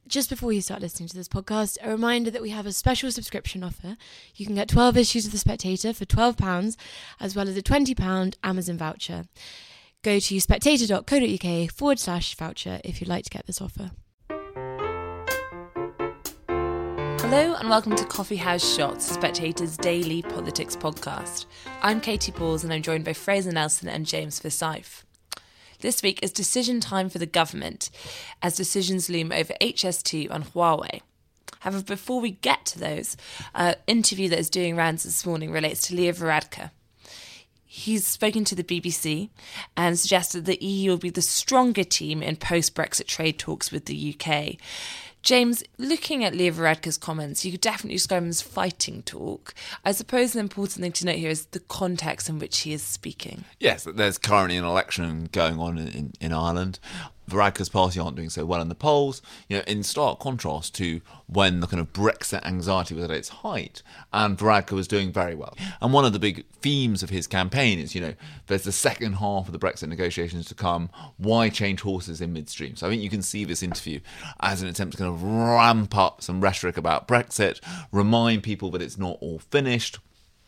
Just before you start listening to this podcast, a reminder that we have a special subscription offer. You can get 12 issues of The Spectator for £12, as well as a £20 Amazon voucher. Go to spectator.co.uk/voucher if you'd like to get this offer. Hello and welcome to Coffee House Shots, Spectator's daily politics podcast. I'm Katie Balls and I'm joined by Fraser Nelson and James Forsyth. This week is decision time for the government, as decisions loom over HS2 and Huawei. However, before we get to those, an interview that is doing rounds this morning relates to Leo Varadkar. He's spoken to the BBC and suggested that the EU will be the stronger team in post-Brexit trade talks with the UK. James, looking at Leo Varadkar's comments, you could definitely describe him as fighting talk. I suppose the important thing to note here is the context in which he is speaking. Yes, there's currently an election going on in Ireland. Varadkar's party aren't doing so well in the polls, in stark contrast to when the kind of Brexit anxiety was at its height, and Varadkar was doing very well. And one of the big themes of his campaign is, there's the second half of the Brexit negotiations to come. Why change horses in midstream? So I think you can see this interview as an attempt to kind of ramp up some rhetoric about Brexit, remind people that it's not all finished,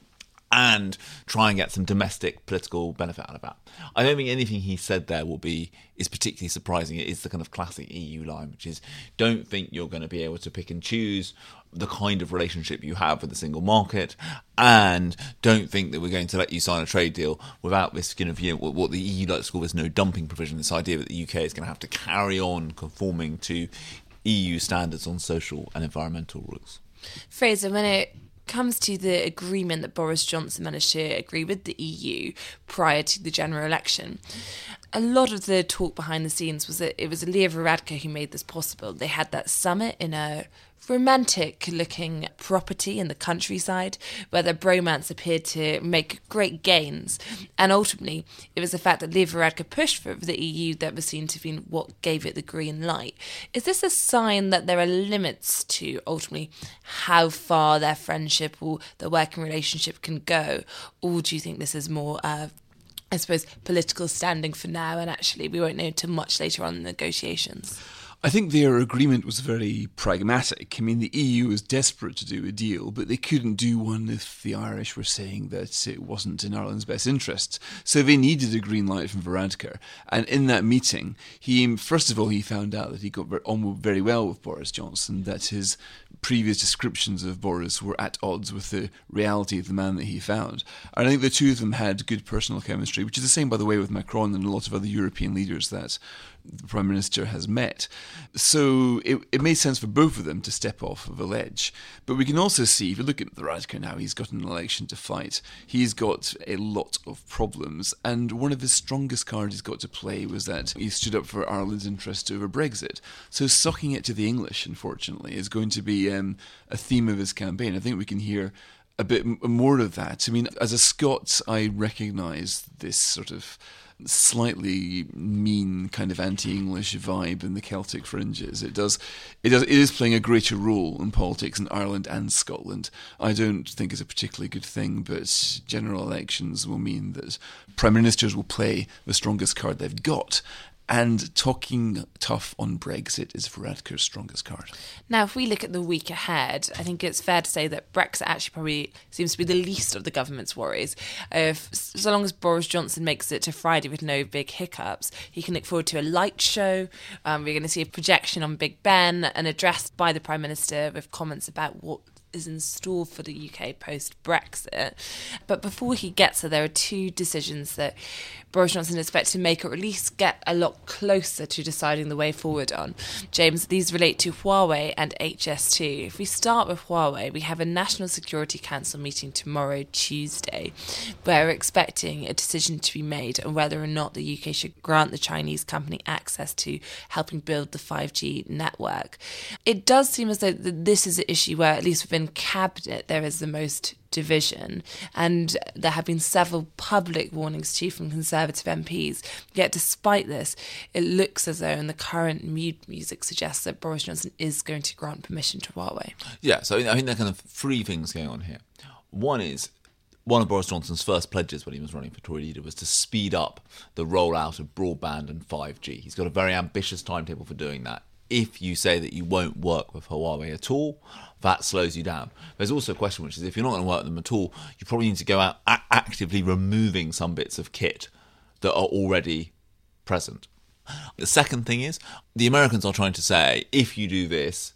and try and get some domestic political benefit out of that. I don't think anything he said there is particularly surprising. It is the kind of classic EU line, which is, don't think you're going to be able to pick and choose the kind of relationship you have with the single market, and don't think that we're going to let you sign a trade deal without this kind of, what the EU likes to call this no dumping provision, this idea that the UK is going to have to carry on conforming to EU standards on social and environmental rules. Fraser, when it comes to the agreement that Boris Johnson managed to agree with the EU prior to the general election, a lot of the talk behind the scenes was that it was Leo Varadkar who made this possible. They had that summit in a romantic-looking property in the countryside where their bromance appeared to make great gains. And ultimately, it was the fact that Leo Varadkar pushed for the EU that was seen to have been what gave it the green light. Is this a sign that there are limits to, ultimately, how far their friendship or their working relationship can go? Or do you think this is more political standing for now, and actually we won't know until much later on in the negotiations? I think their agreement was very pragmatic. I mean, the EU was desperate to do a deal, but they couldn't do one if the Irish were saying that it wasn't in Ireland's best interests. So they needed a green light from Varadkar. And in that meeting, he found out that he got on very well with Boris Johnson, that his previous descriptions of Boris were at odds with the reality of the man that he found. And I think the two of them had good personal chemistry, which is the same, by the way, with Macron and a lot of other European leaders that the Prime Minister has met. So it made sense for both of them to step off of a ledge. But we can also see, if you look at Varadkar now, he's got an election to fight. He's got a lot of problems. And one of his strongest cards he's got to play was that he stood up for Ireland's interest over Brexit. So sucking it to the English, unfortunately, is going to be a theme of his campaign. I think we can hear a bit more of that. I mean, as a Scot, I recognise this sort of slightly mean kind of anti-English vibe in the Celtic fringes. It is playing a greater role in politics in Ireland and Scotland. I don't think it's a particularly good thing, but general elections will mean that prime ministers will play the strongest card they've got. And talking tough on Brexit is Varadkar's strongest card. Now, if we look at the week ahead, I think it's fair to say that Brexit actually probably seems to be the least of the government's worries. So long as Boris Johnson makes it to Friday with no big hiccups, he can look forward to a light show. We're going to see a projection on Big Ben, an address by the Prime Minister with comments about what is in store for the UK post-Brexit. But before he gets there are two decisions that Boris Johnson is expected to make, or at least get a lot closer to deciding the way forward on. James, these relate to Huawei and HS2. If we start with Huawei, we have a National Security Council meeting tomorrow, Tuesday, where we're expecting a decision to be made on whether or not the UK should grant the Chinese company access to helping build the 5G network. It does seem as though this is an issue where, at least within Cabinet, there is the most division, and there have been several public warnings too from Conservative MPs. Yet despite this, it looks as though, and the current music suggests, that Boris Johnson is going to grant permission to Huawei. Yeah, so I think there are kind of three things going on here. One is, one of Boris Johnson's first pledges when he was running for Tory leader was to speed up the rollout of broadband and 5G. He's got a very ambitious timetable for doing that. if you say that you won't work with Huawei at all, that slows you down. There's also a question, which is if you're not going to work with them at all, you probably need to go out actively removing some bits of kit that are already present. The second thing is, the Americans are trying to say, if you do this,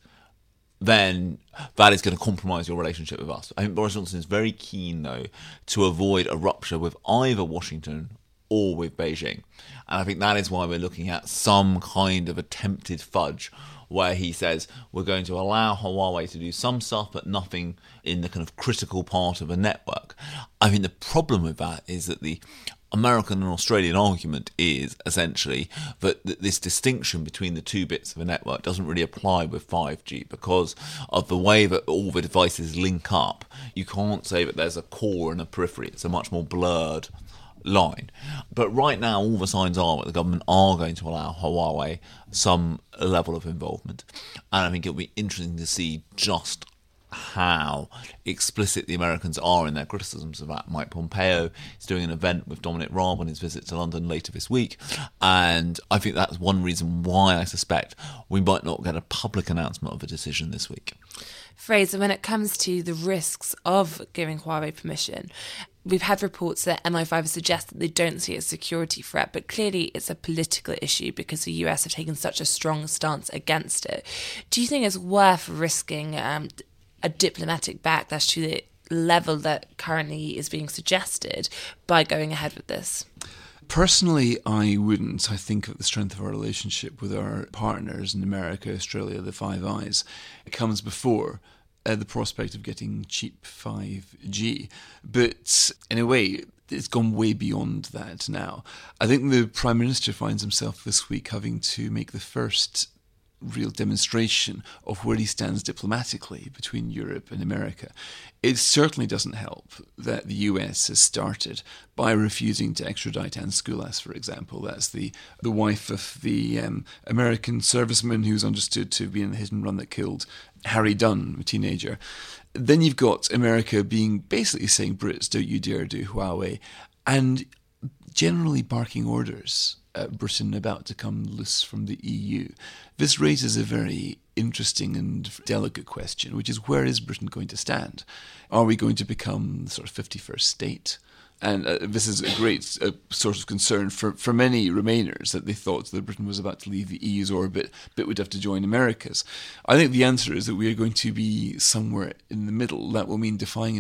then that is going to compromise your relationship with us. I think Boris Johnson is very keen, though, to avoid a rupture with either Washington or with Beijing. And I think that is why we're looking at some kind of attempted fudge where he says we're going to allow Huawei to do some stuff but nothing in the kind of critical part of a network. I think the problem with that is that the American and Australian argument is essentially that this distinction between the two bits of a network doesn't really apply with 5G because of the way that all the devices link up. You can't say that there's a core and a periphery. It's a much more blurred line. But right now, all the signs are that the government are going to allow Huawei some level of involvement. And I think it'll be interesting to see just how explicit the Americans are in their criticisms of that. Mike Pompeo is doing an event with Dominic Raab on his visit to London later this week, and I think that's one reason why I suspect we might not get a public announcement of a decision this week. Fraser, when it comes to the risks of giving Huawei permission, we've had reports that MI5 suggest that they don't see it as a security threat, but clearly it's a political issue because the US have taken such a strong stance against it. Do you think it's worth risking a diplomatic backlash to the level that currently is being suggested by going ahead with this? Personally, I wouldn't. I think of the strength of our relationship with our partners in America, Australia, the Five Eyes. It comes before the prospect of getting cheap 5G. But in a way, it's gone way beyond that now. I think the Prime Minister finds himself this week having to make the first real demonstration of where he stands diplomatically between Europe and America. It certainly doesn't help that the US has started by refusing to extradite Anne Skoulas, for example. That's the wife of the American serviceman who's understood to be in the hit and run that killed Harry Dunn, a teenager. Then you've got America being basically saying, Brits, don't you dare do Huawei, and generally barking orders at Britain about to come loose from the EU. This raises a very interesting and delicate question, which is where is Britain going to stand? Are we going to become sort of 51st state? And this is a great source of concern for many Remainers, that they thought that Britain was about to leave the EU's orbit, but would have to join America's. I think the answer is that we are going to be somewhere in the middle. That will mean defying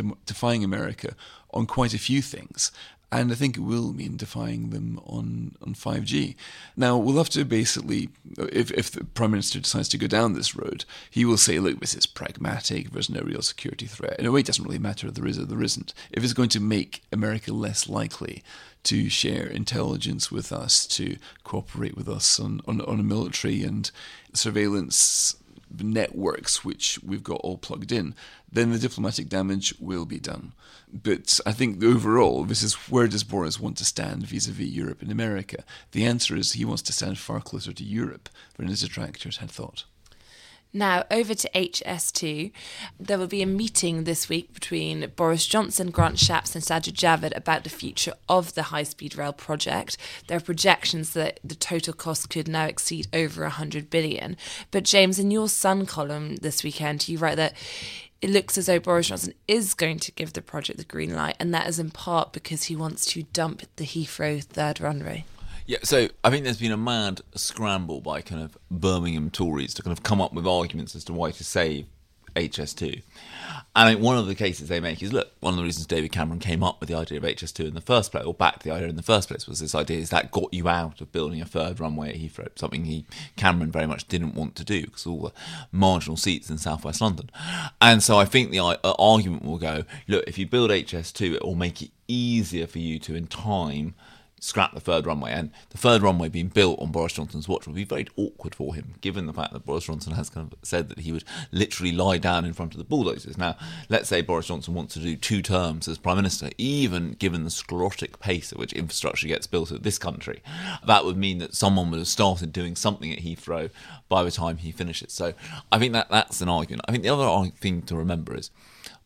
America on quite a few things. And I think it will mean defying them on 5G. Now, we'll have to basically, if the Prime Minister decides to go down this road, he will say, look, this is pragmatic, there's no real security threat. In a way, it doesn't really matter if there is or there isn't. If it's going to make America less likely to share intelligence with us, to cooperate with us on a military and surveillance networks which we've got all plugged in, then the diplomatic damage will be done. But I think overall, this is where does Boris want to stand vis-a-vis Europe and America? The answer is he wants to stand far closer to Europe than his detractors had thought. Now, over to HS2. There will be a meeting this week between Boris Johnson, Grant Shapps and Sajid Javid about the future of the high-speed rail project. There are projections that the total cost could now exceed over 100 billion. But James, in your Sun column this weekend, you write that it looks as though Boris Johnson is going to give the project the green light, and that is in part because he wants to dump the Heathrow third runway. Yeah, so I think there's been a mad scramble by kind of Birmingham Tories to kind of come up with arguments as to why to save HS2. And I think one of the cases they make is, look, one of the reasons David Cameron came up with the idea of HS2 in the first place, or backed the idea in the first place, was this idea is that got you out of building a third runway at Heathrow, something Cameron very much didn't want to do because of all the marginal seats in southwest London. And so I think the argument will go, look, if you build HS2, it will make it easier for you to, in time, scrap the third runway, and the third runway being built on Boris Johnson's watch would be very awkward for him, given the fact that Boris Johnson has kind of said that he would literally lie down in front of the bulldozers. Now, let's say Boris Johnson wants to do 2 terms as Prime Minister, even given the sclerotic pace at which infrastructure gets built at this country, that would mean that someone would have started doing something at Heathrow by the time he finishes. So I think that's an argument. I think the other thing to remember is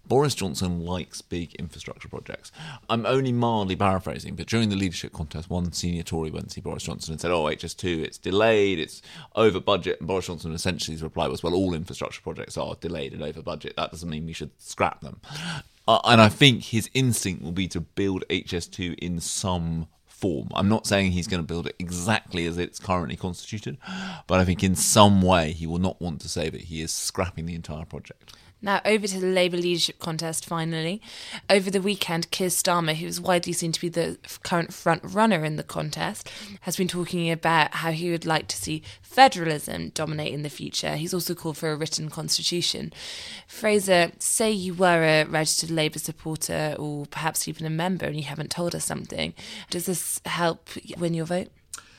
Boris Johnson likes big infrastructure projects. I'm only mildly paraphrasing, but during the leadership contest, one senior Tory went to see Boris Johnson and said, HS2, it's delayed, it's over budget. And Boris Johnson essentially's reply was, well, all infrastructure projects are delayed and over budget. That doesn't mean we should scrap them. And I think his instinct will be to build HS2 in some form. I'm not saying he's going to build it exactly as it's currently constituted, but I think in some way he will not want to say that he is scrapping the entire project. Now, over to the Labour leadership contest, finally. Over the weekend, Keir Starmer, who is widely seen to be the current front-runner in the contest, has been talking about how he would like to see federalism dominate in the future. He's also called for a written constitution. Fraser, say you were a registered Labour supporter or perhaps even a member and you haven't told us something. Does this help win your vote?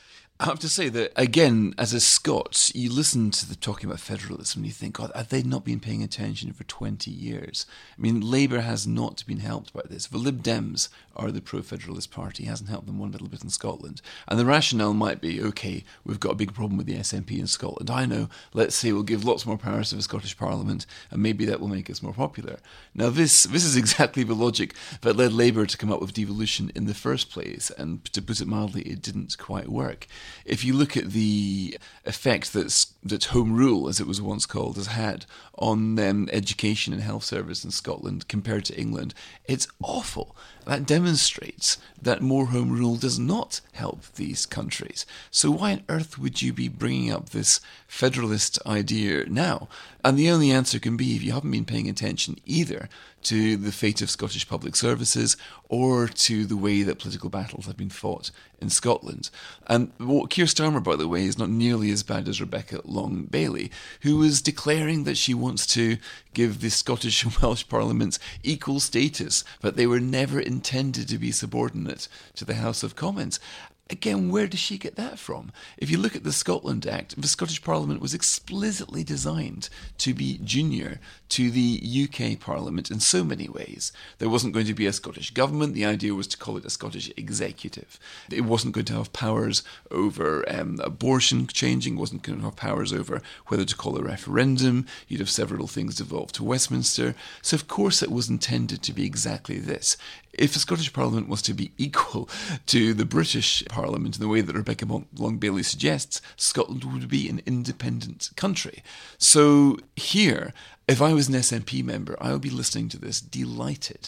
I have to say that, again, as a Scot, you listen to the talking about federalism and you think, God, have they not been paying attention for 20 years? I mean, Labour has not been helped by this. The Lib Dems are the pro-federalist party. It hasn't helped them one little bit in Scotland. And the rationale might be, OK, we've got a big problem with the SNP in Scotland. I know, let's say we'll give lots more powers to the Scottish Parliament and maybe that will make us more popular. Now, this is exactly the logic that led Labour to come up with devolution in the first place. And to put it mildly, it didn't quite work. If you look at the effect that Home Rule, as it was once called, has had on education and health service in Scotland compared to England, it's awful. That demonstrates that more Home Rule does not help these countries. So why on earth would you be bringing up this federalist idea now? And the only answer can be, if you haven't been paying attention either to the fate of Scottish public services or to the way that political battles have been fought in Scotland. And Keir Starmer, by the way, is not nearly as bad as Rebecca Long-Bailey, who was declaring that she wants to give the Scottish and Welsh parliaments equal status, but they were never intended to be subordinate to the House of Commons. Again, where does she get that from? If you look at the Scotland Act, the Scottish Parliament was explicitly designed to be junior to the UK Parliament in so many ways. There wasn't going to be a Scottish government. The idea was to call it a Scottish executive. It wasn't going to have powers over abortion changing. It wasn't going to have powers over whether to call a referendum. You'd have several things devolved to Westminster. So of course it was intended to be exactly this. If the Scottish Parliament was to be equal to the British Parliament in the way that Rebecca Long-Bailey suggests, Scotland would be an independent country. So here, if I was an SNP member, I would be listening to this delighted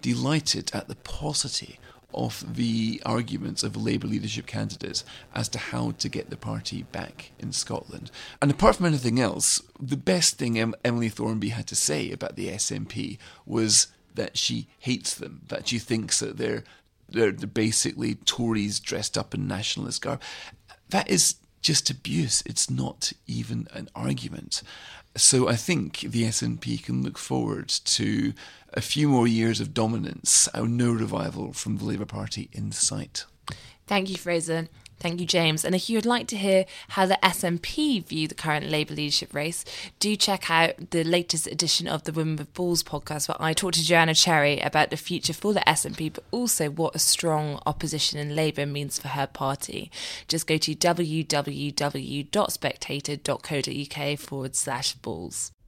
at the paucity of the arguments of Labour leadership candidates as to how to get the party back in Scotland. And apart from anything else, the best thing Emily Thornby had to say about the SNP was that she hates them, that she thinks that they're basically Tories dressed up in nationalist garb. That is just abuse. It's not even an argument. So I think the SNP can look forward to a few more years of dominance, no revival from the Labour Party in sight. Thank you, Fraser. Thank you, James. And if you would like to hear how the SNP view the current Labour leadership race, do check out the latest edition of the Women with Balls podcast, where I talked to Joanna Cherry about the future for the SNP, but also what a strong opposition in Labour means for her party. Just go to www.spectator.co.uk/balls.